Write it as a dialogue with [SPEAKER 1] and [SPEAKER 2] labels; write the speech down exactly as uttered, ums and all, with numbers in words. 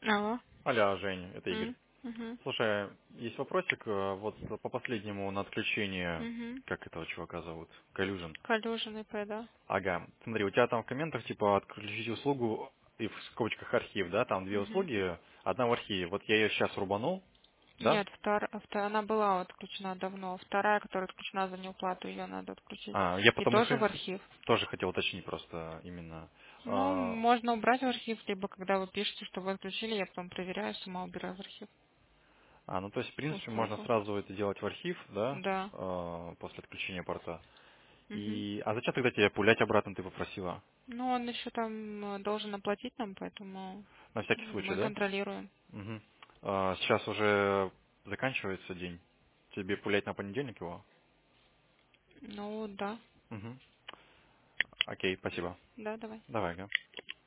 [SPEAKER 1] Алло.
[SPEAKER 2] Аля, Жень, это Игорь.
[SPEAKER 1] М? Мгм.
[SPEAKER 2] Слушай, есть вопросик, э, вот по последнему на отключение,
[SPEAKER 1] Мгм.
[SPEAKER 2] как этого чувака зовут? Collusion.
[SPEAKER 1] Collusion и P, да?
[SPEAKER 2] Ага, смотри, у тебя там в комментах типа отключить услугу и в скобочках архив, да, там две
[SPEAKER 1] Мгм.
[SPEAKER 2] услуги, одна в архиве. Вот я ее сейчас рубанул, да?
[SPEAKER 1] Нет, втор... вто- она была отключена давно. Вторая, которая отключена за неуплату, ее надо отключить.
[SPEAKER 2] А, я
[SPEAKER 1] И
[SPEAKER 2] потому
[SPEAKER 1] тоже
[SPEAKER 2] что
[SPEAKER 1] в архив.
[SPEAKER 2] тоже хотел уточнить просто именно.
[SPEAKER 1] Ну,
[SPEAKER 2] а,
[SPEAKER 1] можно убрать в архив, либо когда вы пишете, что вы отключили, я потом проверяю, сама убираю в архив
[SPEAKER 2] а, ну то есть в принципе можно
[SPEAKER 1] услугу.
[SPEAKER 2] сразу это делать в архив, да,
[SPEAKER 1] Да.
[SPEAKER 2] а, после отключения порта.
[SPEAKER 1] Мгм.
[SPEAKER 2] И, а зачем тогда тебя пулять обратно ты попросила?
[SPEAKER 1] Ну, он еще там э, должен оплатить нам, поэтому
[SPEAKER 2] На всякий случай,
[SPEAKER 1] мы
[SPEAKER 2] да?
[SPEAKER 1] контролируем.
[SPEAKER 2] Мгм. А, сейчас уже заканчивается день. Тебе пулять на понедельник его?
[SPEAKER 1] Ну, да.
[SPEAKER 2] Мгм. Окей, спасибо.
[SPEAKER 1] Да, давай.
[SPEAKER 2] Давай, ага.